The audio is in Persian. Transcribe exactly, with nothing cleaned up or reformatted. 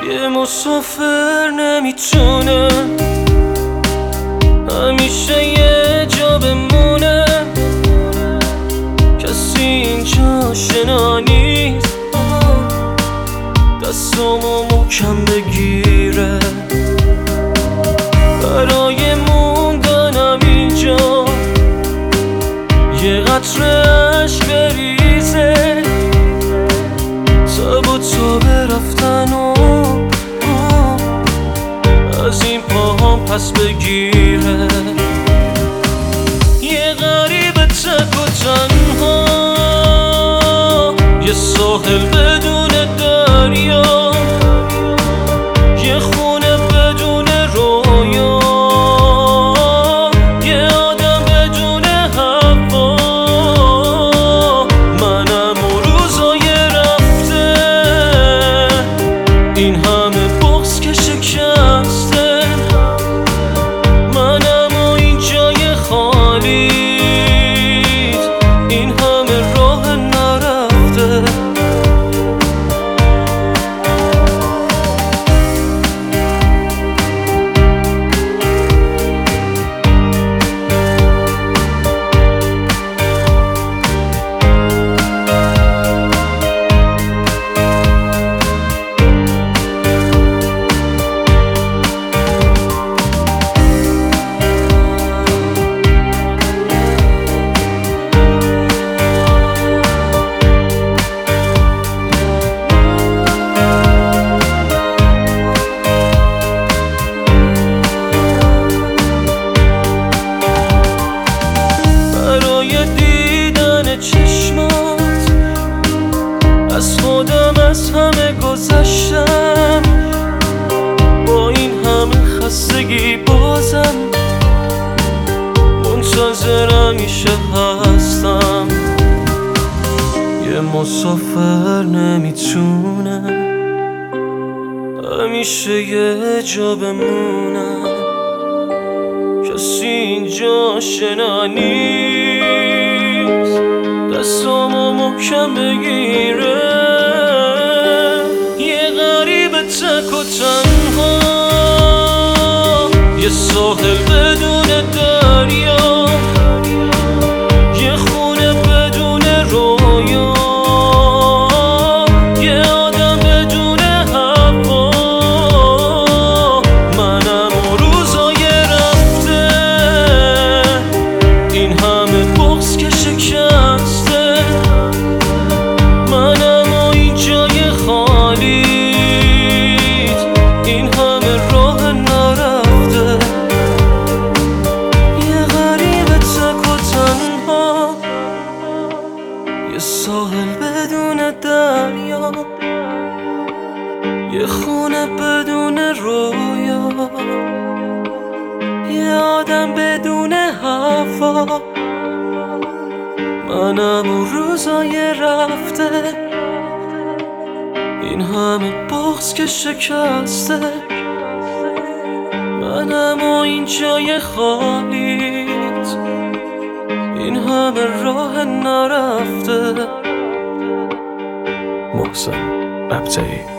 یه مسافر نمیتونه همیشه یه جا بمونه، کسی اینجا شنا نیست دستامو محکم بگیره. برای موندنم اینجا یه قطره عشق بریزه تا با تو برفتن و از این پاهام پس بگیره. یه غریب تک و تنها، یه ساحل بدون دریا، یه خونه بدون رویا، یه آدم بدون هوا. منم و روزای رفته، این همه بغض که شکسته. منم و این جای خالیت، این همه راه نرفته. از خودم از همه گذشتم، با این همه خستگی بازم منتظر همیشه هستم. یه مسافر نمیتونه همیشه یه جا بمونه، کسی اینجا شنا نیست دستامو محکم بگیره. یه غریب تک و تنها، یه ساحل بدون دریا، یه خونه بدون رویا، یه آدم بدون هوا. منم و روزای رفته، این همه بغض که شکسته. منم و این جای خالیت، این همه راه نرفته. یه غریب تک و تنها، یه ساحل بدون دریا، یه خونه بدون رویا، یه آدم بدون هوا. منم و روزای رفته، این همه بغض که شکسته. منم و این جای خالیت، این همه راه نرفته. محسن ابتهی.